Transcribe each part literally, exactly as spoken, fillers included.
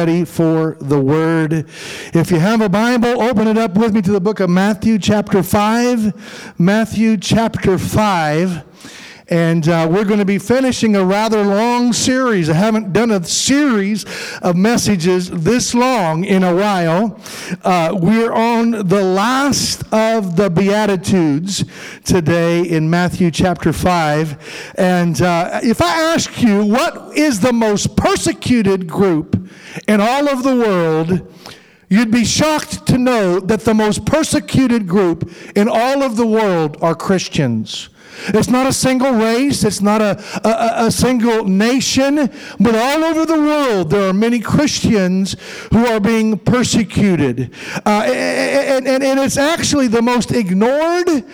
ready for the Word. If you have a Bible, open it up with me to the book of Matthew chapter five. Matthew chapter five. And uh, we're going to be finishing a rather long series. I haven't done a series of messages this long in a while. Uh, we're on the last of the Beatitudes today in Matthew chapter five. And uh, if I ask you, what is the most persecuted group in all of the world, you'd be shocked to know that the most persecuted group in all of the world are Christians. It's not a single race. It's not a, a, a single nation. But all over the world, there are many Christians who are being persecuted. Uh, and, and, and it's actually the most ignored,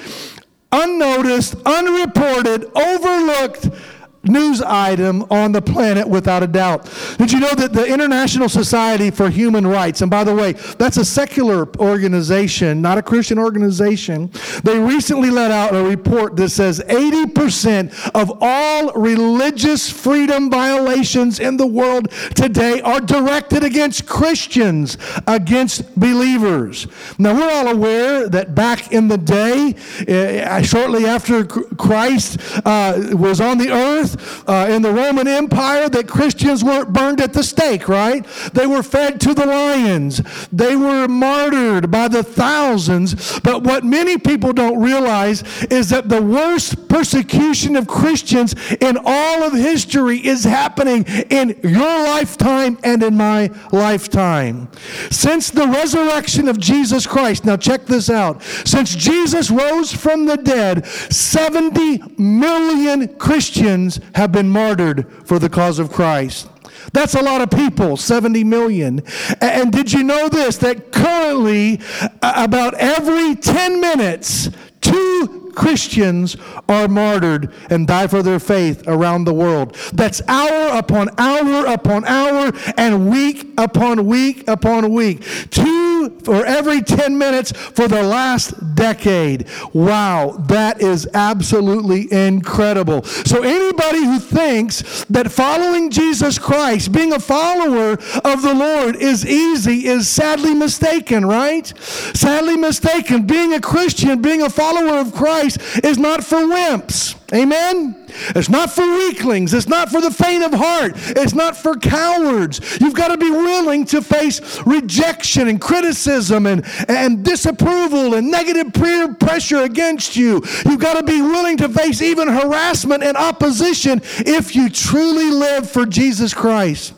unnoticed, unreported, overlooked news item on the planet without a doubt. Did you know that the International Society for Human Rights, and by the way, that's a secular organization, not a Christian organization, they recently let out a report that says eighty percent of all religious freedom violations in the world today are directed against Christians, against believers. Now, we're all aware that back in the day, uh, shortly after Christ uh, was on the earth, Uh, in the Roman Empire, that Christians weren't burned at the stake, right? They were fed to the lions. They were martyred by the thousands. But what many people don't realize is that the worst persecution of Christians in all of history is happening in your lifetime and in my lifetime. Since the resurrection of Jesus Christ, now check this out. Since Jesus rose from the dead, seventy million Christians have been martyred for the cause of Christ. That's a lot of people, seventy million. And did you know this, that currently about every ten minutes, two Christians are martyred and die for their faith around the world. That's hour upon hour upon hour and week upon week upon week. Two for every ten minutes for the last decade. Wow, that is absolutely incredible. So anybody who thinks that following Jesus Christ, being a follower of the Lord is easy is sadly mistaken, right? Sadly mistaken. Being a Christian, being a follower of Christ is not for wimps. Amen? It's not for weaklings. It's not for the faint of heart. It's not for cowards. You've got to be willing to face rejection and criticism and, and disapproval and negative peer pressure against you. You've got to be willing to face even harassment and opposition if you truly live for Jesus Christ.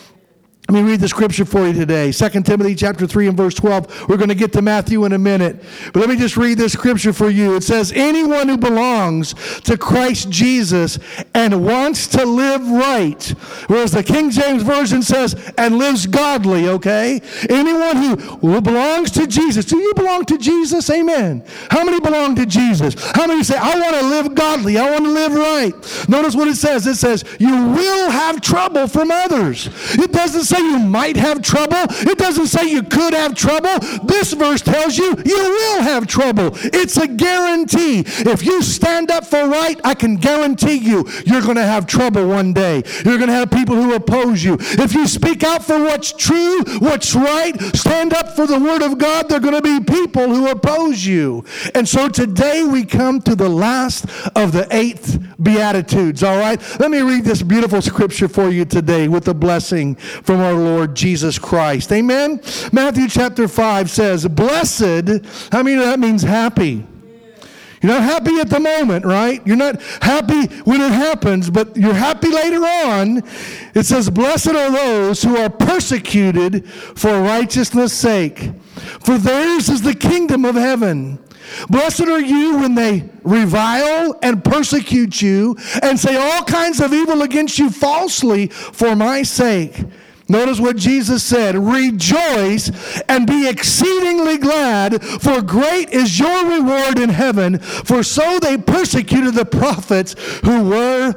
Let me read the scripture for you today. Second Timothy chapter three and verse twelve. We're going to get to Matthew in a minute. But let me just read this scripture for you. It says, anyone who belongs to Christ Jesus and wants to live right, whereas the King James Version says, and lives godly, okay? Anyone who belongs to Jesus. Do you belong to Jesus? Amen. How many belong to Jesus? How many say, I want to live godly. I want to live right. Notice what it says. It says, you will have trouble from others. It doesn't say you might have trouble. It doesn't say you could have trouble. This verse tells you you will have trouble. It's a guarantee. If you stand up for right, I can guarantee you you're going to have trouble one day. You're going to have people who oppose you. If you speak out for what's true, what's right, stand up for the Word of God, there are going to be people who oppose you. And so today we come to the last of the eighth Beatitudes, all right? Let me read this beautiful scripture for you today with a blessing from our Lord Jesus Christ. Amen? Matthew chapter five says, blessed, how many of that means happy? You're not happy at the moment, right? You're not happy when it happens, but you're happy later on. It says, blessed are those who are persecuted for righteousness' sake, for theirs is the kingdom of heaven. Blessed are you when they revile and persecute you and say all kinds of evil against you falsely for my sake. Notice what Jesus said, rejoice and be exceedingly glad, for great is your reward in heaven, for so they persecuted the prophets who were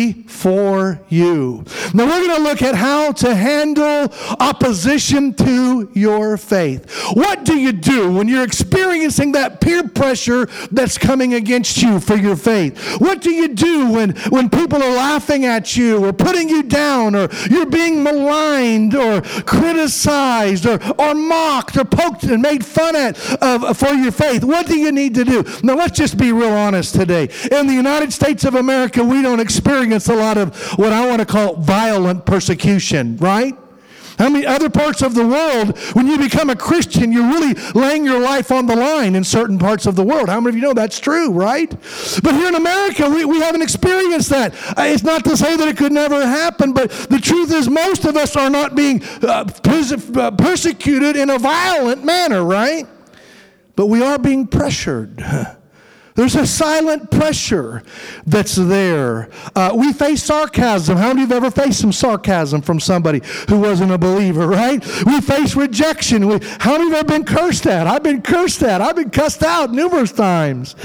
before you. Now we're going to look at how to handle opposition to your faith. What do you do when you're experiencing that peer pressure that's coming against you for your faith? What do you do when, when people are laughing at you or putting you down or you're being maligned maligned or criticized or, or mocked or poked and made fun at uh, for your faith, what do you need to do? Now, let's just be real honest today. In the United States of America, we don't experience a lot of what I want to call violent persecution, right? How many other parts of the world, when you become a Christian, you're really laying your life on the line in certain parts of the world? How many of you know that's true, right? But here in America, we, we haven't experienced that. Uh, it's not to say that it could never happen, but the truth is most of us are not being uh, pers- uh, persecuted in a violent manner, right? But we are being pressured. There's a silent pressure that's there. Uh, we face sarcasm. How many of you have ever faced some sarcasm from somebody who wasn't a believer, right? We face rejection. We, how many of you have been cursed at? I've been cursed at. I've been cussed out numerous times.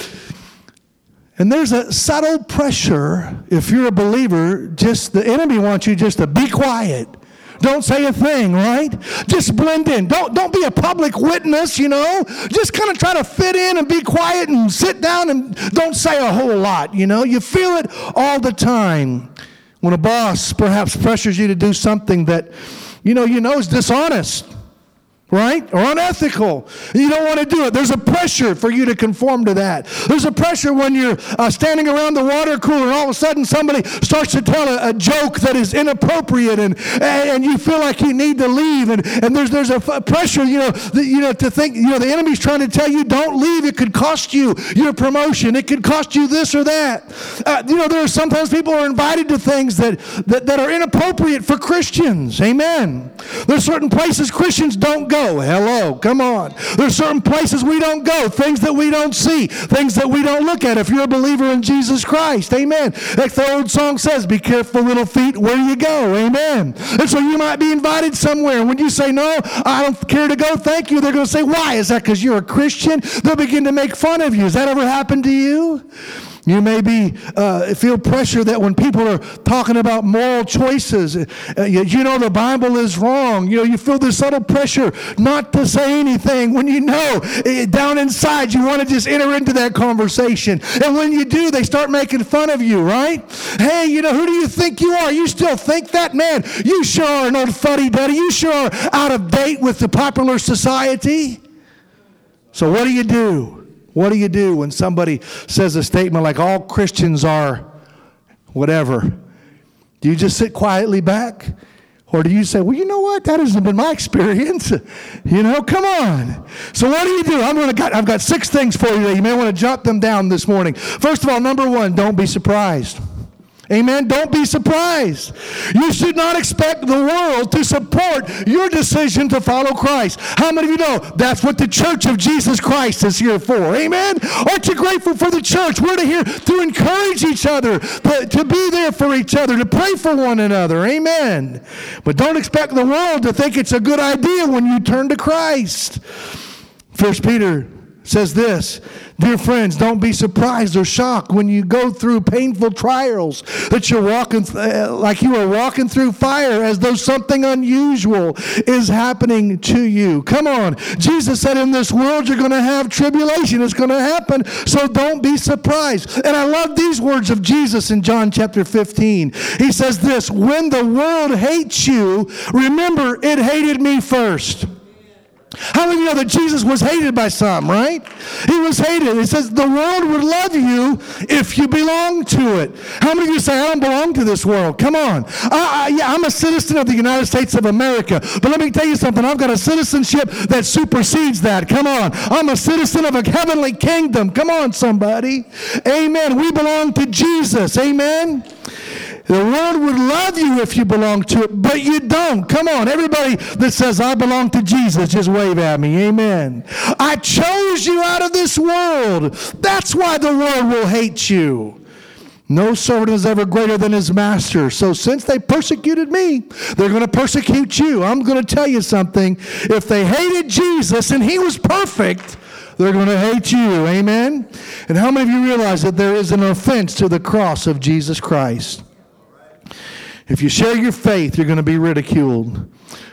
And there's a subtle pressure, if you're a believer, just the enemy wants you just to be quiet. Don't say a thing, right? Just blend in. Don't, don't be a public witness, you know. Just kind of try to fit in and be quiet and sit down and don't say a whole lot, you know. You feel it all the time. When a boss perhaps pressures you to do something that, you know, you know is dishonest, right? Or unethical. You don't want to do it. There's a pressure for you to conform to that. There's a pressure when you're uh, standing around the water cooler and all of a sudden somebody starts to tell a, a joke that is inappropriate and and you feel like you need to leave. And, and there's there's a f- pressure, you know, the, you know, to think, you know, the enemy's trying to tell you don't leave. It could cost you your promotion. It could cost you this or that. Uh, you know, there are sometimes people are invited to things that, that, that are inappropriate for Christians. Amen. There's certain places Christians don't go. Hello, come on. There's certain places we don't go, things that we don't see, things that we don't look at if you're a believer in Jesus Christ. Amen. Like the old song says, be careful, little feet, where you go. Amen. And so you might be invited somewhere. And when you say, no, I don't care to go, thank you, they're going to say, why? Is that because you're a Christian? They'll begin to make fun of you. Has that ever happened to you? You may be uh, feel pressure that when people are talking about moral choices, uh, you, you know the Bible is wrong. You know, you feel this subtle pressure not to say anything when you know uh, down inside you want to just enter into that conversation. And when you do, they start making fun of you, right? Hey, you know, who do you think you are? You still think that? Man, you sure are an old fuddy-duddy. You sure are out of date with the popular society. So what do you do? What do you do when somebody says a statement like all Christians are whatever? Do you just sit quietly back? Or do you say, well, you know what? That hasn't been my experience. You know, come on. So what do you do? I'm gonna got, I've got six things for you today. You may want to jot them down this morning. First of all, number one, don't be surprised. Amen. Don't be surprised. You should not expect the world to support your decision to follow Christ. How many of you know that's what the Church of Jesus Christ is here for? Amen. Aren't you grateful for the church? We're to here to encourage each other, to, to be there for each other, to pray for one another. Amen. But don't expect the world to think it's a good idea when you turn to Christ. First Peter says this, dear friends, don't be surprised or shocked when you go through painful trials that you're walking uh, like you are walking through fire as though something unusual is happening to you. Come on. Jesus said in this world you're going to have tribulation. It's going to happen, so don't be surprised. And I love these words of Jesus in John chapter fifteen. He says this, when the world hates you, remember it hated me first. How many of you know that Jesus was hated by some, right? He was hated. It says the world would love you if you belong to it. How many of you say, I don't belong to this world? Come on. I, I, yeah, I'm a citizen of the United States of America. But let me tell you something. I've got a citizenship that supersedes that. Come on. I'm a citizen of a heavenly kingdom. Come on, somebody. Amen. We belong to Jesus. Amen. The world would love you if you belong to it, but you don't. Come on, everybody that says, I belong to Jesus, just wave at me. Amen. I chose you out of this world. That's why the world will hate you. No servant is ever greater than his master. So since they persecuted me, they're going to persecute you. I'm going to tell you something. If they hated Jesus and he was perfect, they're going to hate you. Amen. And how many of you realize that there is an offense to the cross of Jesus Christ? If you share your faith, you're going to be ridiculed.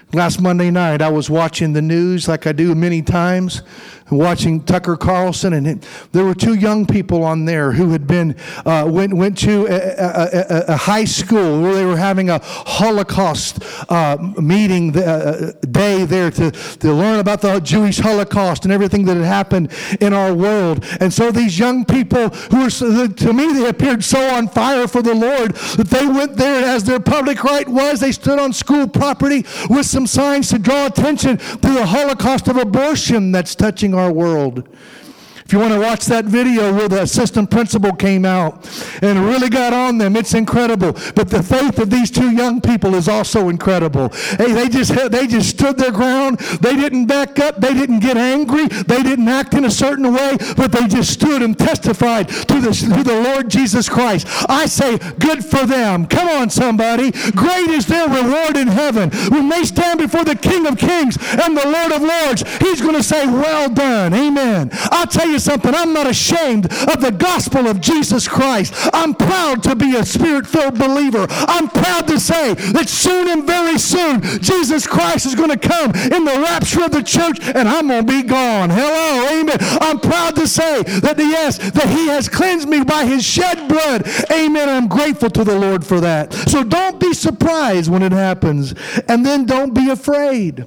Last Monday night, I was watching the news like I do many times, watching Tucker Carlson, and it, there were two young people on there who had been uh, went went to a, a, a, a high school where they were having a Holocaust uh, meeting the, uh, day there to, to learn about the Jewish Holocaust and everything that had happened in our world. And so these young people who were, to me, they appeared so on fire for the Lord that they went there, as their public right was, they stood on school property with some signs to draw attention to the Holocaust of abortion that's touching our world. If you want to watch that video where the assistant principal came out and really got on them, it's incredible. But the faith of these two young people is also incredible. Hey, they just they just stood their ground. They didn't back up. They didn't get angry. They didn't act in a certain way, but they just stood and testified to the, to the Lord Jesus Christ. I say, good for them. Come on, somebody. Great is their reward in heaven. When they stand before the King of Kings and the Lord of Lords, He's going to say, well done. Amen. I'll tell you something. I'm not ashamed of the gospel of Jesus Christ. I'm proud to be a Spirit-filled believer. I'm proud to say that soon and very soon, Jesus Christ is going to come in the rapture of the church, and I'm going to be gone. Hello, amen. I'm proud to say that, yes, that He has cleansed me by His shed blood. Amen. I'm grateful to the Lord for that. So don't be surprised when it happens, and then don't be afraid.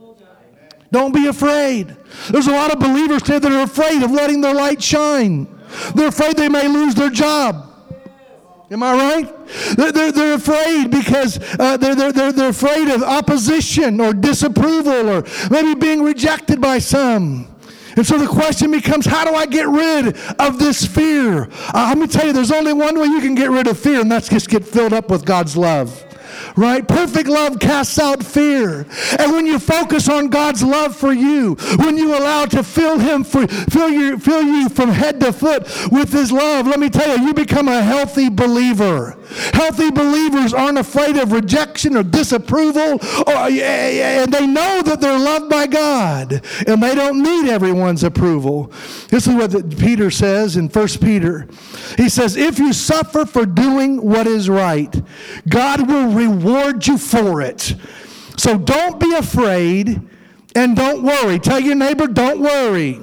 Don't be afraid. There's a lot of believers today that are afraid of letting their light shine. They're afraid they may lose their job. Am I right? They're, they're, they're afraid because uh, they're, they're, they're, they're afraid of opposition or disapproval or maybe being rejected by some. And so the question becomes, how do I get rid of this fear? Uh, let me tell you, there's only one way you can get rid of fear, and that's just get filled up with God's love. Right? Perfect love casts out fear. And when you focus on God's love for you, when you allow to fill Him for, fill you, fill you from head to foot with His love, let me tell you, you become a healthy believer. Healthy believers aren't afraid of rejection or disapproval, or, and they know that they're loved by God, and they don't need everyone's approval. This is what Peter says in First Peter. He says, if you suffer for doing what is right, God will reward you for it. So don't be afraid and don't worry. Tell your neighbor, don't worry.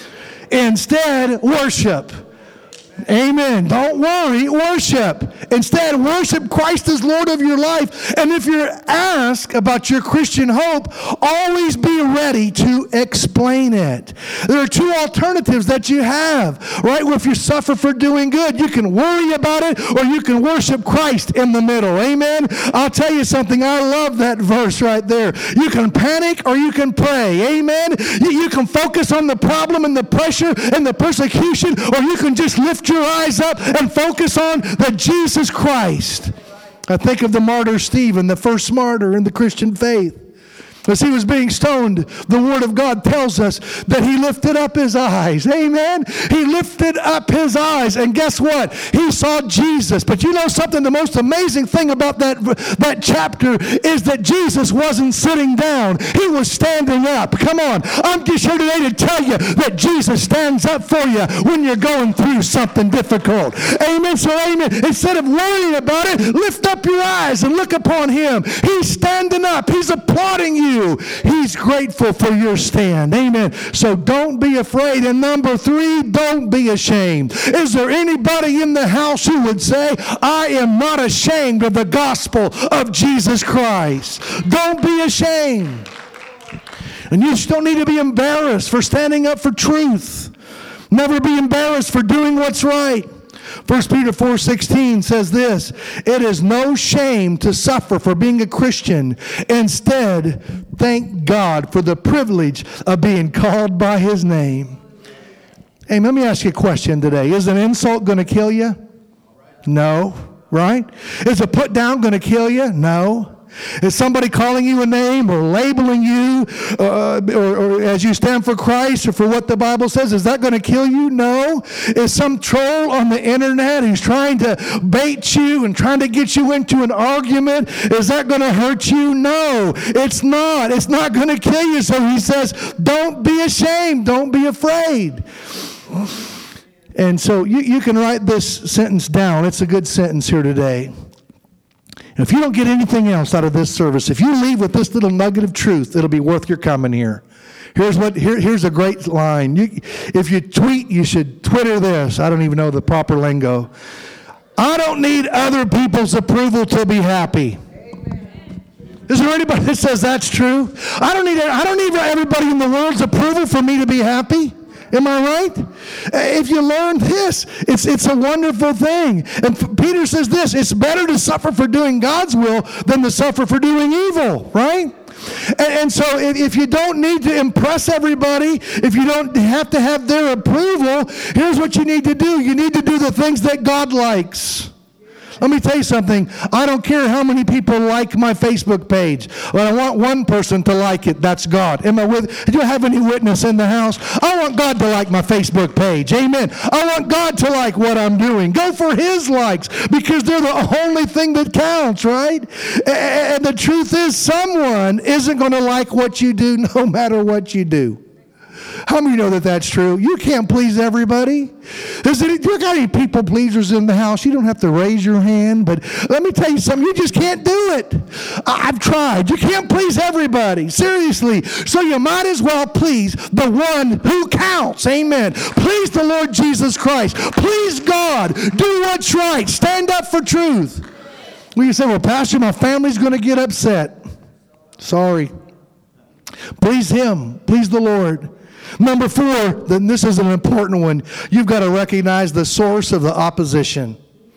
Instead, worship. Amen. Don't worry, worship. Instead, worship Christ as Lord of your life. And if you're asked about your Christian hope, always be ready to explain it. There are two alternatives that you have, right? If you suffer for doing good, you can worry about it, or you can worship Christ in the middle. Amen. I'll tell you something. I love that verse right there. You can panic or you can pray. Amen. You, you can focus on the problem and the pressure and the persecution, or you can just lift your eyes up and focus on the Jesus Christ. I think of the martyr Stephen, the first martyr in the Christian faith. As he was being stoned, the Word of God tells us that he lifted up his eyes. Amen? He lifted up his eyes, and guess what? He saw Jesus. But you know something? The most amazing thing about that, that chapter is that Jesus wasn't sitting down. He was standing up. Come on. I'm just here today to tell you that Jesus stands up for you when you're going through something difficult. Amen? So amen. Instead of worrying about it, lift up your eyes and look upon Him. He's standing up. He's applauding you. He's grateful for your stand. Amen. So don't be afraid. And number three, don't be ashamed. Is there anybody in the house who would say, I am not ashamed of the gospel of Jesus Christ? Don't be ashamed. And you just don't need to be embarrassed for standing up for truth. Never be embarrassed for doing what's right. First Peter four sixteen says this, it is no shame to suffer for being a Christian. Instead, thank God for the privilege of being called by His name. Hey, let me ask you a question today. Is an insult going to kill you? No, right? Is a put down going to kill you? No. Is somebody calling you a name or labeling you uh, or, or as you stand for Christ or for what the Bible says, is that going to kill you? No. Is some troll on the internet who's trying to bait you and trying to get you into an argument, is that going to hurt you? No, it's not. It's not going to kill you. So he says, don't be ashamed. Don't be afraid. And so you, you can write this sentence down. It's a good sentence here today. If you don't get anything else out of this service, if you leave with this little nugget of truth, it'll be worth your coming here. Here's what. Here, here's a great line. You, if you tweet, you should Twitter this. I don't even know the proper lingo. I don't need other people's approval to be happy. Amen. Is there anybody that says that's true? I don't need. I don't need everybody in the world's approval for me to be happy. Am I right? If you learn this, it's it's a wonderful thing. And Peter says this: it's better to suffer for doing God's will than to suffer for doing evil. Right? And, and so if, if you don't need to impress everybody, if you don't have to have their approval, here's what you need to do. You need to do the things that God likes. Let me tell you something. I don't care how many people like my Facebook page. But I want one person to like it. That's God. Am I with? Do you have any witness in the house? I want God to like my Facebook page. Amen. I want God to like what I'm doing. Go for His likes because they're the only thing that counts, right? And the truth is, someone isn't going to like what you do no matter what you do. How many know that that's true? You can't please everybody. Is it, you got any people pleasers in the house? You don't have to raise your hand, but let me tell you something. You just can't do it. I've tried. You can't please everybody. Seriously. So you might as well please the one who counts. Amen. Please the Lord Jesus Christ. Please God. Do what's right. Stand up for truth. Well, you say, well, Pastor, my family's going to get upset. Sorry. Please Him. Please the Lord. Number four, then this is an important one. You've got to recognize the source of the opposition.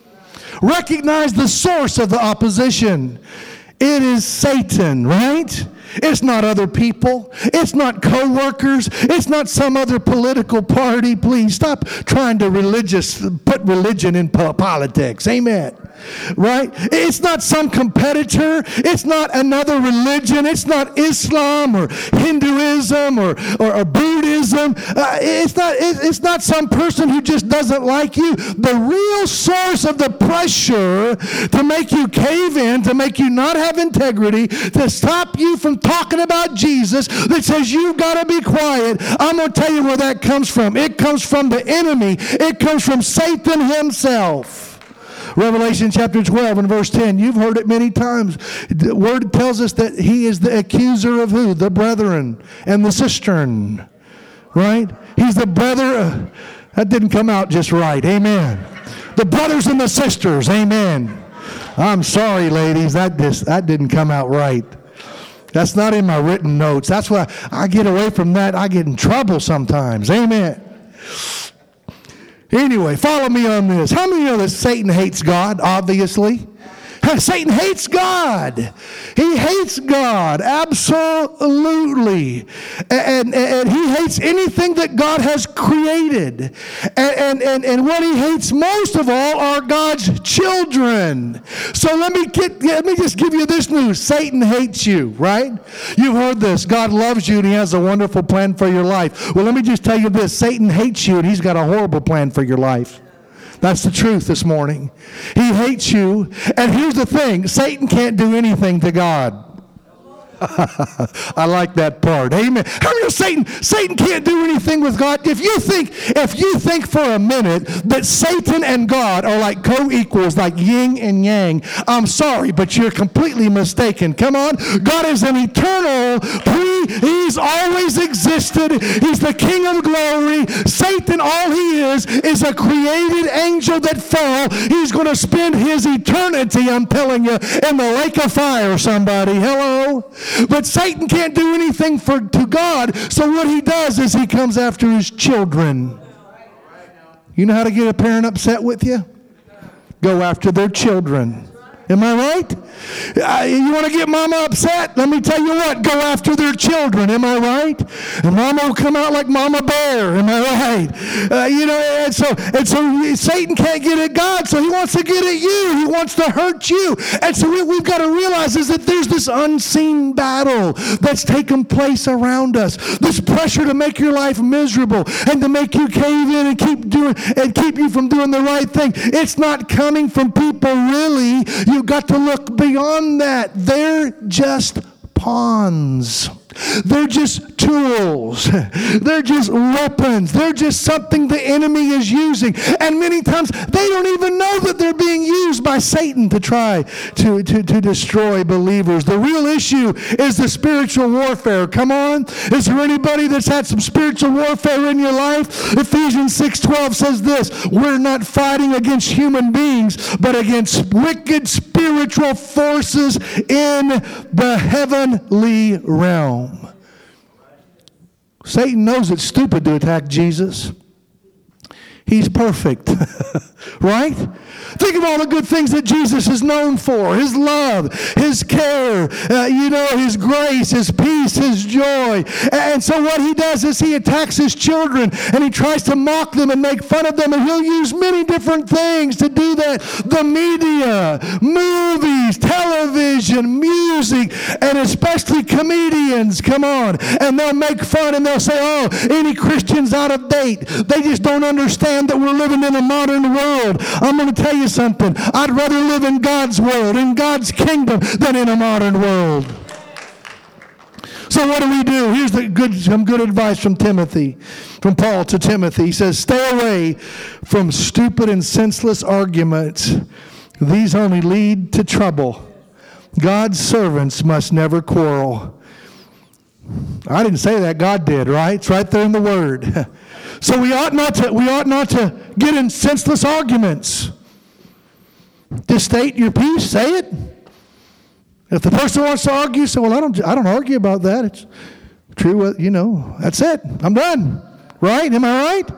Recognize the source of the opposition. It is Satan, right? It's not other people. It's not co-workers. It's not some other political party. Please stop trying to religious put religion in po- politics. Amen. Right? It's not some competitor. It's not another religion. It's not Islam or Hinduism or, or, or Buddhism. Uh, it's not it, it's not some person who just doesn't like you. The real source of the pressure to make you cave in, to make you not have integrity, to stop you from talking about Jesus, that says you've got to be quiet. I'm going to tell you where that comes from. It comes from the enemy. It comes from Satan himself. Revelation chapter twelve and verse ten. You've heard it many times. The word tells us that he is the accuser of who? The brethren and the cistern. Right? He's the brother. Uh, that didn't come out just right. Amen. The brothers and the sisters. Amen. I'm sorry, ladies. That, just, that didn't come out right. That's not in my written notes. That's why I get away from that. I get in trouble sometimes. Amen. Anyway, follow me on this. How many know that Satan hates God, obviously? Satan hates God. He hates God, absolutely. And, and, and he hates anything that God has created. And, and, and, and what he hates most of all are God's children. So let me get, let me just give you this news. Satan hates you, right? You've heard this. God loves you and he has a wonderful plan for your life. Well, let me just tell you this. Satan hates you and he's got a horrible plan for your life. That's the truth this morning. He hates you. And here's the thing. Satan can't do anything to God. I like that part. Amen. How many know Satan? Satan can't do anything with God. If you think, if you think for a minute that Satan and God are like co-equals, like yin and yang, I'm sorry, but you're completely mistaken. Come on. God is an eternal pre. He's always existed. He's the King of glory. Satan, all he is, is a created angel that fell. He's going to spend his eternity, I'm telling you, in the lake of fire, somebody. Hello? But Satan can't do anything for to God, so what he does is he comes after his children. You know how to get a parent upset with you? Go after their children. Am I right? Uh, you want to get mama upset? Let me tell you what, go after their children. Am I right? And mama will come out like Mama Bear. Am I right? Uh, you know, and so, and so Satan can't get at God, so he wants to get at you. He wants to hurt you. And so what we've got to realize is that there's this unseen battle that's taking place around us. This pressure to make your life miserable and to make you cave in and keep doing and keep you from doing the right thing. It's not coming from people, really. You've got to look beyond that. They're just pawns. They're just tools. They're just weapons. They're just something the enemy is using. And many times they don't even know that they're being used by Satan to try to, to, to destroy believers. The real issue is the spiritual warfare. Come on. Is there anybody that's had some spiritual warfare in your life? Ephesians six twelve says this: we're not fighting against human beings, but against wicked spiritual forces in the heavenly realm. Satan knows it's stupid to attack Jesus. He's perfect, right? Think of all the good things that Jesus is known for. His love, His care, uh, you know, His grace, His peace, His joy. And so what He does is He attacks His children and He tries to mock them and make fun of them. And He'll use many different things to do that. The media, movies, television, music, and especially comedians, come on. And they'll make fun and they'll say, oh, any Christian's out of date. They just don't understand that we're living in a modern world. I'm going to tell you something. I'd rather live in God's world, in God's kingdom, than in a modern world. So what do we do? Here's the good, some good advice from Timothy, from Paul to Timothy. He says, stay away from stupid and senseless arguments. These only lead to trouble. God's servants must never quarrel. I didn't say that. God did, right? It's right there in the Word. So we ought not to, we ought not to get in senseless arguments. Just state your piece, say it. If the person wants to argue, say, well, I don't, I don't argue about that. It's true, you know, that's it. I'm done. Right? Am I right?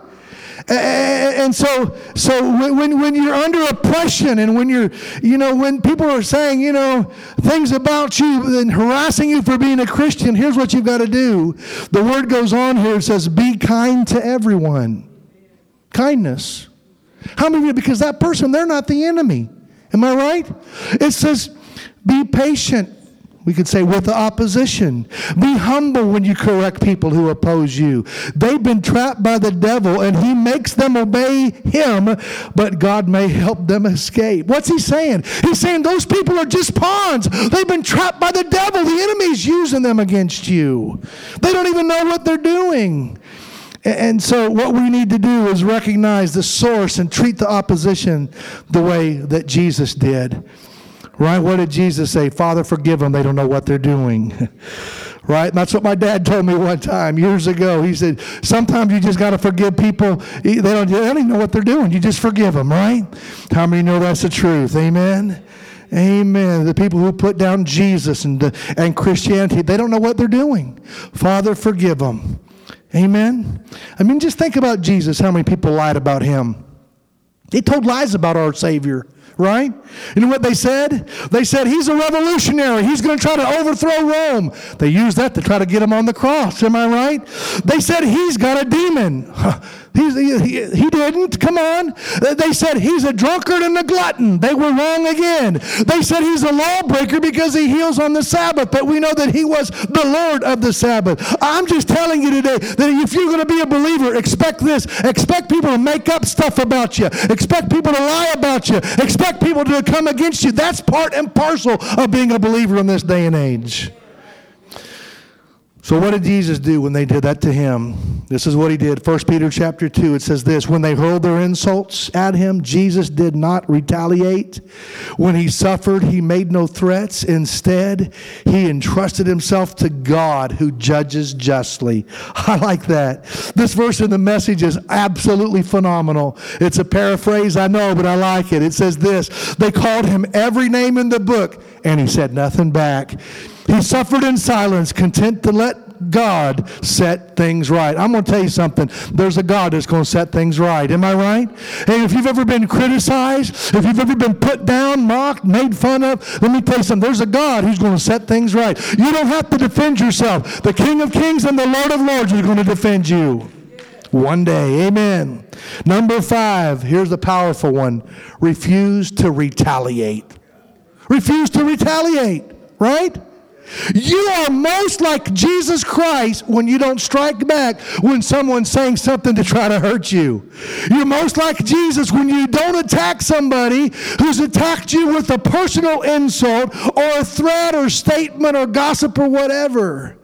And so, so when when you're under oppression and when you're, you know, when people are saying, you know, things about you and harassing you for being a Christian, here's what you've got to do. The word goes on here, it says, be kind to everyone. Kindness. How many of you, because that person, they're not the enemy. Am I right? It says, be patient. We could say with the opposition. Be humble when you correct people who oppose you. They've been trapped by the devil and he makes them obey him, but God may help them escape. What's he saying? He's saying those people are just pawns. They've been trapped by the devil. The enemy's using them against you. They don't even know what they're doing. And so what we need to do is recognize the source and treat the opposition the way that Jesus did. Right? What did Jesus say? Father, forgive them. They don't know what they're doing. Right? And that's what my dad told me one time years ago. He said, sometimes you just got to forgive people. They don't, they don't even know what they're doing. You just forgive them, right? How many know that's the truth? Amen? Amen. The people who put down Jesus and, the, and Christianity, they don't know what they're doing. Father, forgive them. Amen? I mean, just think about Jesus, how many people lied about him. They told lies about our Savior. Right? You know what they said? They said, he's a revolutionary. He's going to try to overthrow Rome. They used that to try to get him on the cross. Am I right? They said, he's got a demon. He's, he, he didn't. Come on. They said, he's a drunkard and a glutton. They were wrong again. They said, he's a lawbreaker because he heals on the Sabbath. But we know that he was the Lord of the Sabbath. I'm just telling you today that if you're going to be a believer, expect this. Expect people to make up stuff about you. Expect people to lie about you. Expect people to come against you. That's part and parcel of being a believer in this day and age. So what did Jesus do when they did that to him? This is what he did. First Peter chapter two, it says this: when they hurled their insults at him, Jesus did not retaliate. When he suffered, he made no threats. Instead, he entrusted himself to God who judges justly. I like that. This verse in the Message is absolutely phenomenal. It's a paraphrase, I know, but I like it. It says this: they called him every name in the book, and he said nothing back. He suffered in silence, content to let God set things right. I'm going to tell you something. There's a God that's going to set things right. Am I right? Hey, if you've ever been criticized, if you've ever been put down, mocked, made fun of, let me tell you something. There's a God who's going to set things right. You don't have to defend yourself. The King of Kings and the Lord of Lords are going to defend you one day. Amen. Number five, here's the powerful one. Refuse to retaliate. Refuse to retaliate, right? You are most like Jesus Christ when you don't strike back when someone's saying something to try to hurt you. You're most like Jesus when you don't attack somebody who's attacked you with a personal insult or a threat or statement or gossip or whatever.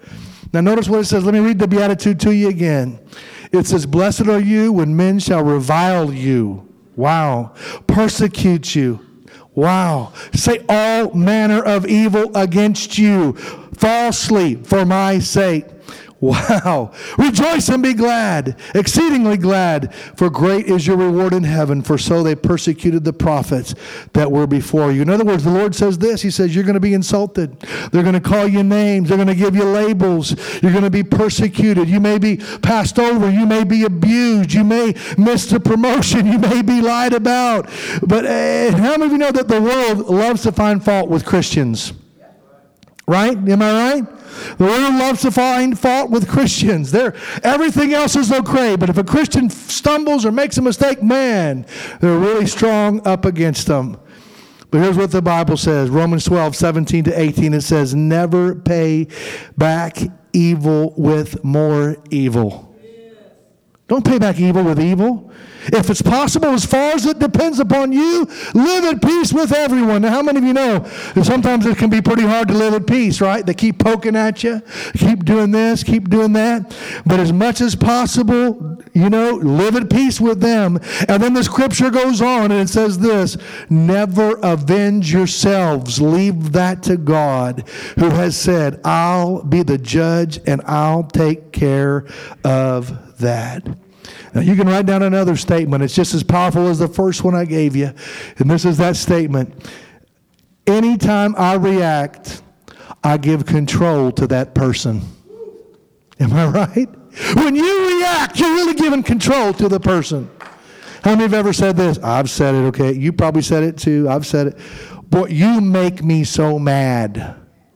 Now notice what it says. Let me read the Beatitude to you again. It says, blessed are you when men shall revile you. Wow. Persecute you. Wow. Say all manner of evil against you falsely for my sake. Wow. Rejoice and be glad, exceedingly glad, for great is your reward in heaven, for so they persecuted the prophets that were before you. In other words, the Lord says this. He says, you're going to be insulted. They're going to call you names. They're going to give you labels. You're going to be persecuted. You may be passed over. You may be abused. You may miss the promotion. You may be lied about. But uh, how many of you know that the world loves to find fault with Christians? Right? Am I right? The world loves to find fault with Christians. They're, everything else is okay, but if a Christian stumbles or makes a mistake, man, they're really strong up against them. But here's what the Bible says. Romans twelve, seventeen to eighteen, it says, never pay back evil with more evil. Don't pay back evil with evil. If it's possible, as far as it depends upon you, live at peace with everyone. Now, how many of you know that sometimes it can be pretty hard to live at peace, right? They keep poking at you, keep doing this, keep doing that. But as much as possible, you know, live at peace with them. And then the scripture goes on and it says this, never avenge yourselves. Leave that to God, who has said, I'll be the judge and I'll take care of that. Now, you can write down another statement. It's just as powerful as the first one I gave you. And this is that statement. Anytime I react, I give control to that person. Am I right? When you react, you're really giving control to the person. How many have ever said this? I've said it, okay. You probably said it too. I've said it. Boy, you make me so mad.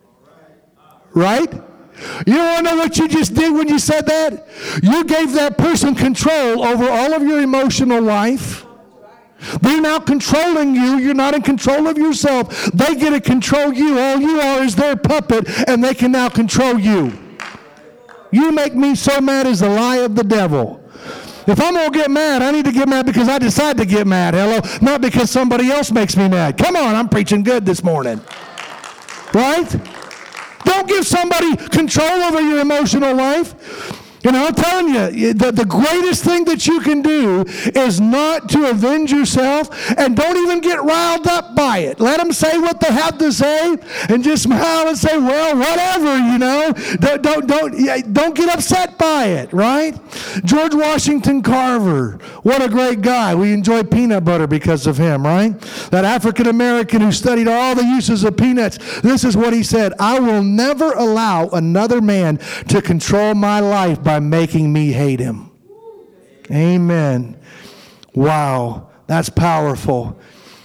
Right? You want to know what you just did when you said that? You gave that person control over all of your emotional life. They're now controlling you. You're not in control of yourself. They get to control you. All you are is their puppet, and they can now control you. You make me so mad is the lie of the devil. If I'm going to get mad, I need to get mad because I decide to get mad. Hello? Not because somebody else makes me mad. Come on, I'm preaching good this morning. Right? Don't give somebody control over your emotional life. You know, I'm telling you, the, the greatest thing that you can do is not to avenge yourself, and don't even get riled up by it. Let them say what they have to say and just smile and say, well, whatever, you know. Don't, don't, don't, don't get upset by it, right? George Washington Carver, what a great guy. We enjoy peanut butter because of him, right? That African American who studied all the uses of peanuts. This is what he said, I will never allow another man to control my life by making me hate him. Amen. Wow, that's powerful.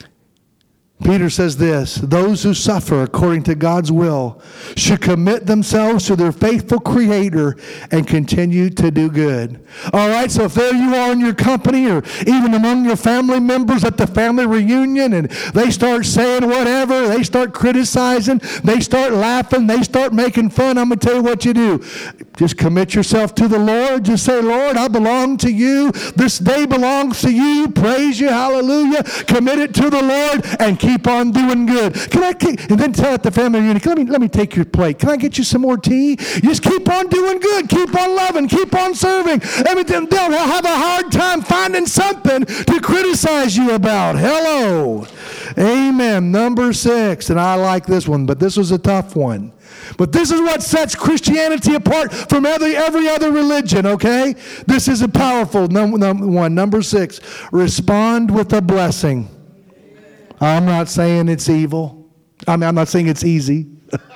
Peter says this, those who suffer according to God's will should commit themselves to their faithful Creator and continue to do good. All right, so if there you are in your company or even among your family members at the family reunion and they start saying whatever, they start criticizing, they start laughing, they start making fun, I'm going to tell you what you do. Just commit yourself to the Lord. Just say, Lord, I belong to you. This day belongs to you. Praise you. Hallelujah. Commit it to the Lord and keep on doing good. Can I keep, and then tell at the family reunion, let me, let me take your plate. Can I get you some more tea? Just keep on doing good. Keep on loving. Keep on serving. I mean, they'll have a hard time finding something to criticize you about. Hello. Amen. Number six, and I like this one, but this was a tough one. But this is what sets Christianity apart from every, every other religion, okay? This is a powerful number, number one. Number six, respond with a blessing. I'm not saying it's evil. I mean, I'm not saying it's easy.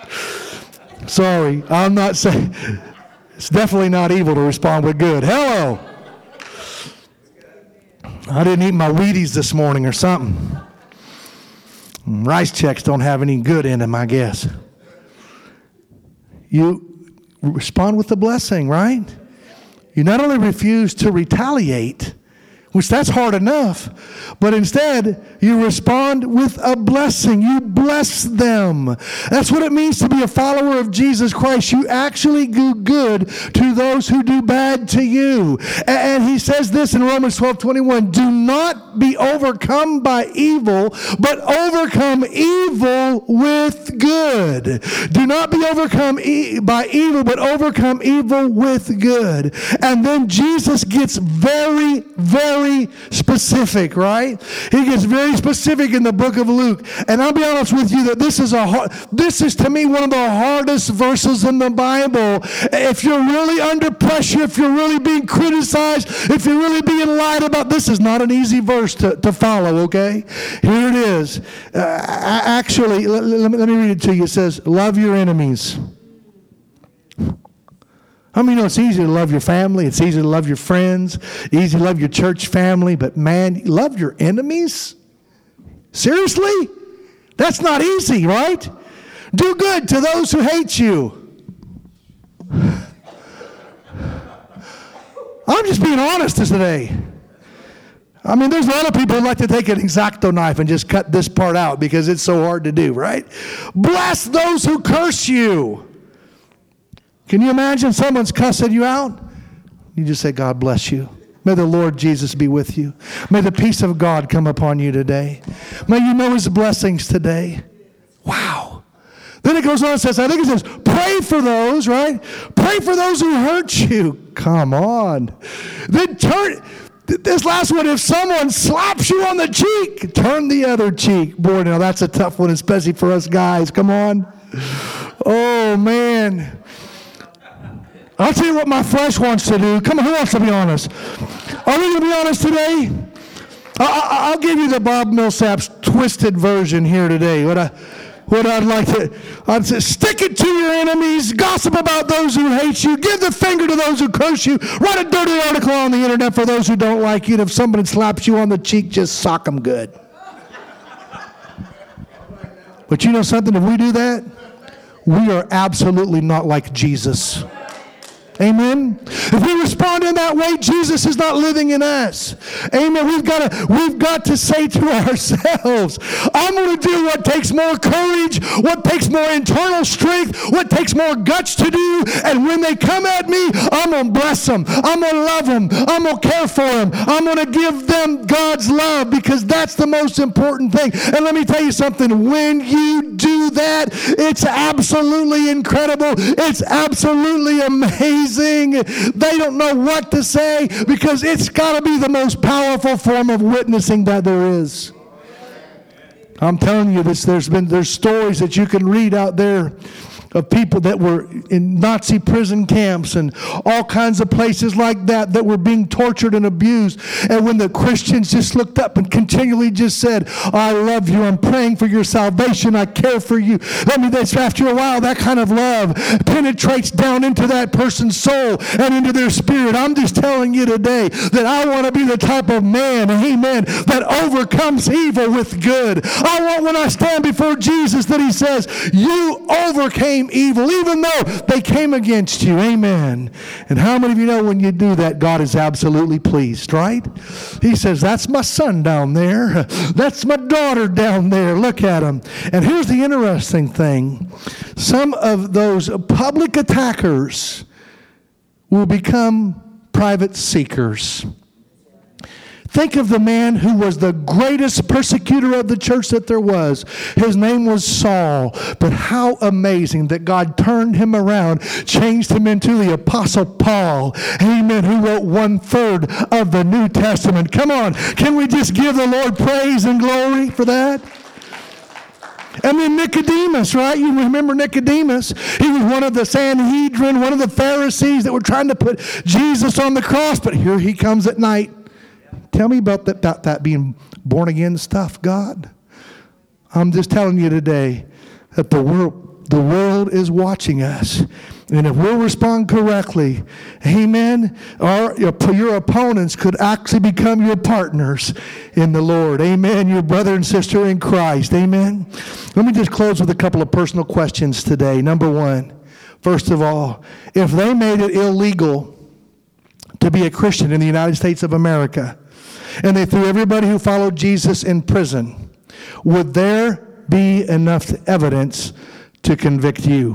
Sorry, I'm not saying. It's definitely not evil to respond with good. Hello. I didn't eat my Wheaties this morning or something. Rice Chex don't have any good in them, I guess. You respond with a blessing, right? You not only refuse to retaliate which that's hard enough. But instead, you respond with a blessing. You bless them. That's what it means to be a follower of Jesus Christ. You actually do good to those who do bad to you. And he says this in Romans twelve twenty-one, do not be overcome by evil, but overcome evil with good. Do not be overcome e- by evil, but overcome evil with good. And then Jesus gets very, very specific, right? He gets very specific in the book of Luke. And I'll be honest with you that this is a hard, this is to me one of the hardest verses in the Bible. If you're really under pressure, if you're really being criticized, if you're really being lied about, this is not an easy verse to, to follow, okay? Here it is. Uh, actually, let, let, me, let me read it to you. It says, love your enemies. I mean, you know, it's easy to love your family. It's easy to love your friends. Easy to love your church family. But man, love your enemies? Seriously? That's not easy, right? Do good to those who hate you. I'm just being honest today. I mean, there's a lot of people who like to take an X-Acto knife and just cut this part out because it's so hard to do, right? Bless those who curse you. Can you imagine someone's cussing you out? You just say, God bless you. May the Lord Jesus be with you. May the peace of God come upon you today. May you know his blessings today. Wow. Then it goes on and says, I think it says, pray for those, right? Pray for those who hurt you. Come on. Then turn, this last one, if someone slaps you on the cheek, turn the other cheek. Boy, now that's a tough one, especially for us guys. Come on. Oh, man. I'll tell you what my flesh wants to do. Come on, who wants to be honest? Are we going to be honest today? I, I'll give you the Bob Millsap's twisted version here today. What, I, what I'd like to, I'd say, stick it to your enemies, gossip about those who hate you, give the finger to those who curse you, write a dirty article on the internet for those who don't like you, and if somebody slaps you on the cheek, just sock them good. But you know something? If we do that, we are absolutely not like Jesus. Amen. If we respond in that way, Jesus is not living in us. Amen. We've got to, we've got to say to ourselves, I'm going to do what takes more courage, what takes more internal strength, what takes more guts to do. And when they come at me, I'm going to bless them. I'm going to love them. I'm going to care for them. I'm going to give them God's love because that's the most important thing. And let me tell you something. When you do that, it's absolutely incredible. It's absolutely amazing. They don't know what to say because it's got to be the most powerful form of witnessing that there is. I'm telling you this, there's been there's stories that you can read out there of people that were in Nazi prison camps and all kinds of places like that that were being tortured and abused. And when the Christians just looked up and continually just said, I love you, I'm praying for your salvation, I care for you. Let me this after a while, that kind of love penetrates down into that person's soul and into their spirit. I'm just telling you today that I want to be the type of man, amen, that overcomes evil with good. I want when I stand before Jesus that he says, you overcame evil, even though they came against you. Amen. And how many of you know when you do that, God is absolutely pleased, right? He says, that's my son down there. That's my daughter down there. Look at him. And here's the interesting thing. Some of those public attackers will become private seekers. Think of the man who was the greatest persecutor of the church that there was. His name was Saul. But how amazing that God turned him around, changed him into the Apostle Paul, amen, who wrote one third of the New Testament. Come on, can we just give the Lord praise and glory for that? And then Nicodemus, right? You remember Nicodemus? He was one of the Sanhedrin, one of the Pharisees that were trying to put Jesus on the cross. But here he comes at night. Tell me about that, about that being born again stuff, God. I'm just telling you today that the world, the world is watching us. And if we'll respond correctly, amen, our, your opponents could actually become your partners in the Lord. Amen, your brother and sister in Christ. Amen. Let me just close with a couple of personal questions today. Number one, first of all, if they made it illegal to be a Christian in the United States of America, and they threw everybody who followed Jesus in prison, would there be enough evidence to convict you?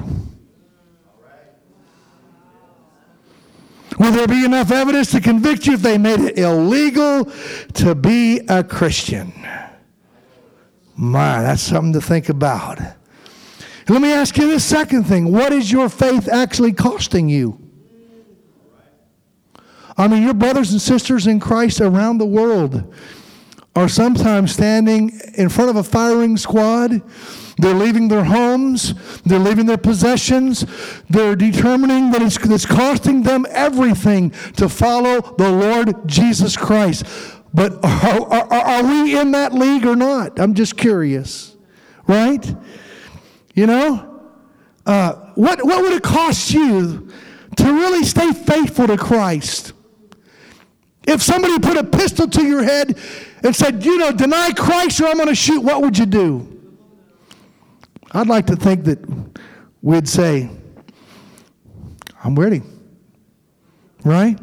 Will there be enough evidence to convict you if they made it illegal to be a Christian? My, that's something to think about. Let me ask you this second thing. What is your faith actually costing you? I mean, your brothers and sisters in Christ around the world are sometimes standing in front of a firing squad. They're leaving their homes. They're leaving their possessions. They're determining that it's, it's costing them everything to follow the Lord Jesus Christ. But are, are, are we in that league or not? I'm just curious. Right? You know? Uh, what, what would it cost you to really stay faithful to Christ? If somebody put a pistol to your head and said, you know, deny Christ or I'm going to shoot, what would you do? I'd like to think that we'd say, I'm ready. Right?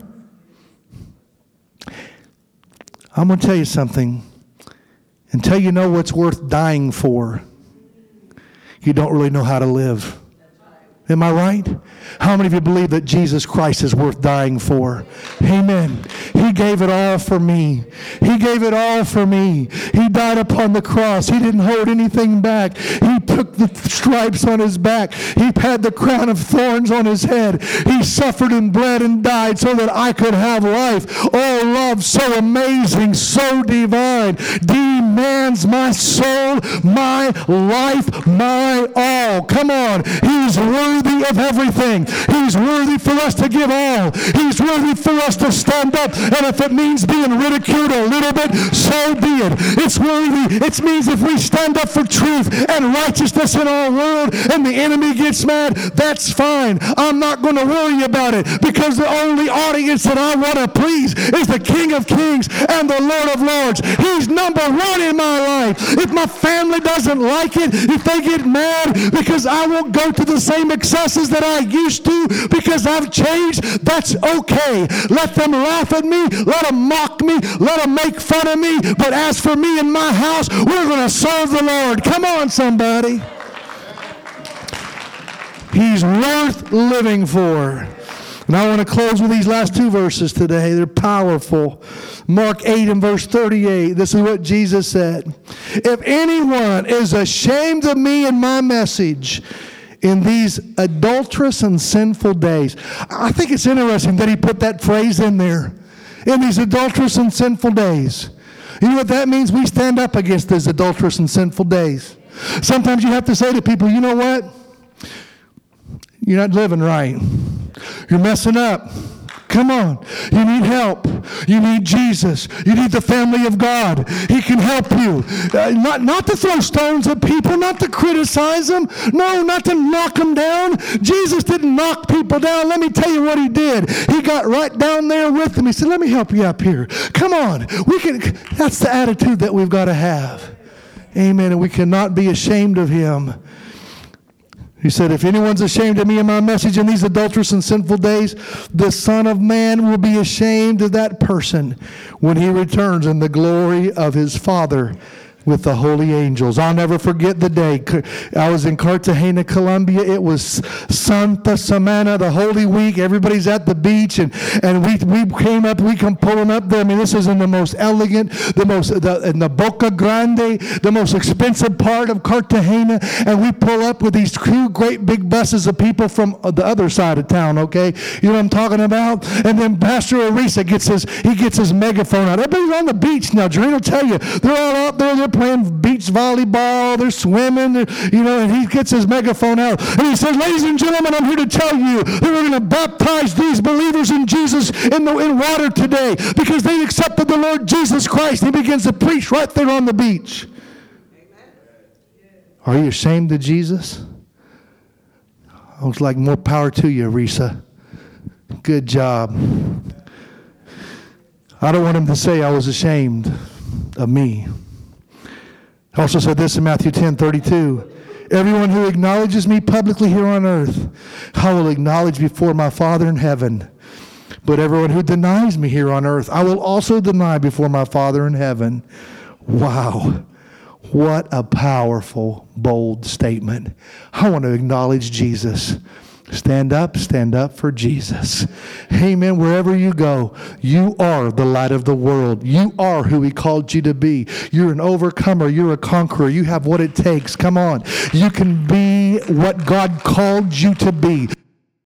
I'm going to tell you something. Until you know what's worth dying for, you don't really know how to live. Am I right? How many of you believe that Jesus Christ is worth dying for? Amen. He gave it all for me. He gave it all for me. He died upon the cross. He didn't hold anything back. He took the stripes on his back. He had the crown of thorns on his head. He suffered and bled and died so that I could have life. Oh, love so amazing, so divine, demands my soul, my life, my all. Come on. He's worthy of everything. He's worthy for us to give all. He's worthy for us to stand up. And if it means being ridiculed a little bit, so be it. It's worthy. It means if we stand up for truth and righteousness in our world and the enemy gets mad, that's fine. I'm not going to worry about it because the only audience that I want to please is the King of Kings and the Lord of Lords. He's number one in my life. If my family doesn't like it, if they get mad because I won't go to the same excesses that I used to because I've changed, that's okay. Let them laugh at me. Let them mock me. Let them make fun of me. But as for me and my house, we're going to serve the Lord. Come on, somebody. He's worth living for. And I want to close with these last two verses today. They're powerful. Mark eight and verse thirty-eight. This is what Jesus said. If anyone is ashamed of me and my message in these adulterous and sinful days. I think it's interesting that he put that phrase in there. In these adulterous and sinful days. You know what that means? We stand up against these adulterous and sinful days. Sometimes you have to say to people, you know what? You're not living right. You're messing up. Come on. You need help. You need Jesus. You need the family of God. He can help you. Uh, not, not to throw stones at people, not to criticize them. No, not to knock them down. Jesus didn't knock people down. Let me tell you what he did. He got right down there with them. He said, let me help you up here. Come on. We can. That's the attitude that we've got to have. Amen. And we cannot be ashamed of him. He said, if anyone's ashamed of me and my message in these adulterous and sinful days, the Son of Man will be ashamed of that person when he returns in the glory of his Father with the holy angels. I'll never forget the day. I was in Cartagena, Colombia. It was Santa Semana, the Holy Week. Everybody's at the beach, and, and we we came up, we come pulling up there. I mean, this is in the most elegant, the most, the, in the Boca Grande, the most expensive part of Cartagena, and we pull up with these two great big buses of people from the other side of town, okay? You know what I'm talking about? And then Pastor Arisa gets his, he gets his megaphone out. Everybody's on the beach now. Jerry will tell you, they're all out there, they're playing beach volleyball, they're swimming, they're, you know, and he gets his megaphone out. And he says, ladies and gentlemen, I'm here to tell you that we're going to baptize these believers in Jesus in, the, in water today because they accepted the Lord Jesus Christ. He begins to preach right there on the beach. Amen. Are you ashamed of Jesus? I was like, more power to you, Risa. Good job. I don't want him to say I was ashamed of me. I also said this in Matthew ten thirty-two. Everyone who acknowledges me publicly here on earth, I will acknowledge before my Father in heaven. But everyone who denies me here on earth, I will also deny before my Father in heaven. Wow. What a powerful, bold statement. I want to acknowledge Jesus. Stand up, stand up for Jesus. Amen. Wherever you go, you are the light of the world. You are who He called you to be. You're an overcomer. You're a conqueror. You have what it takes. Come on. You can be what God called you to be.